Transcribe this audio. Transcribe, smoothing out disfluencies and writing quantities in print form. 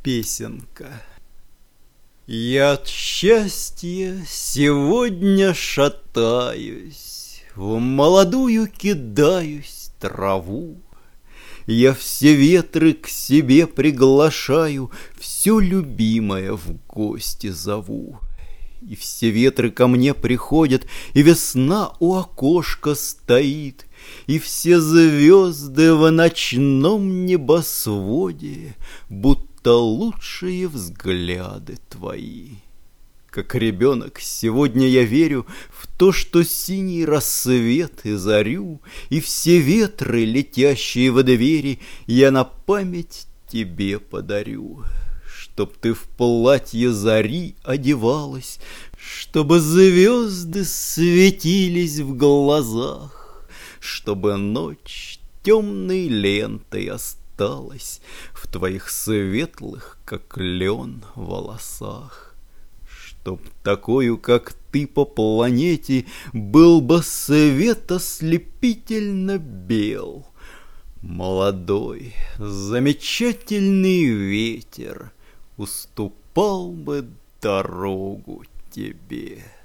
Песенка. Я от счастья сегодня шатаюсь, в молодую кидаюсь траву. Я все ветры к себе приглашаю, все любимое в гости зову. И все ветры ко мне приходят, и весна у окошка стоит, и все звезды в ночном небосводе будто лучшие взгляды твои. Как ребенок сегодня я верю в то, что синий рассвет и зарю, и все ветры, летящие во двери, я на память тебе подарю. Чтоб ты в платье зари одевалась, чтобы звезды светились в глазах, чтобы ночь темной лентой осталась в твоих светлых, как лен, волосах. Чтоб такою, как ты, по планете был бы свет ослепительно бел. Молодой, замечательный ветер уступал бы дорогу тебе.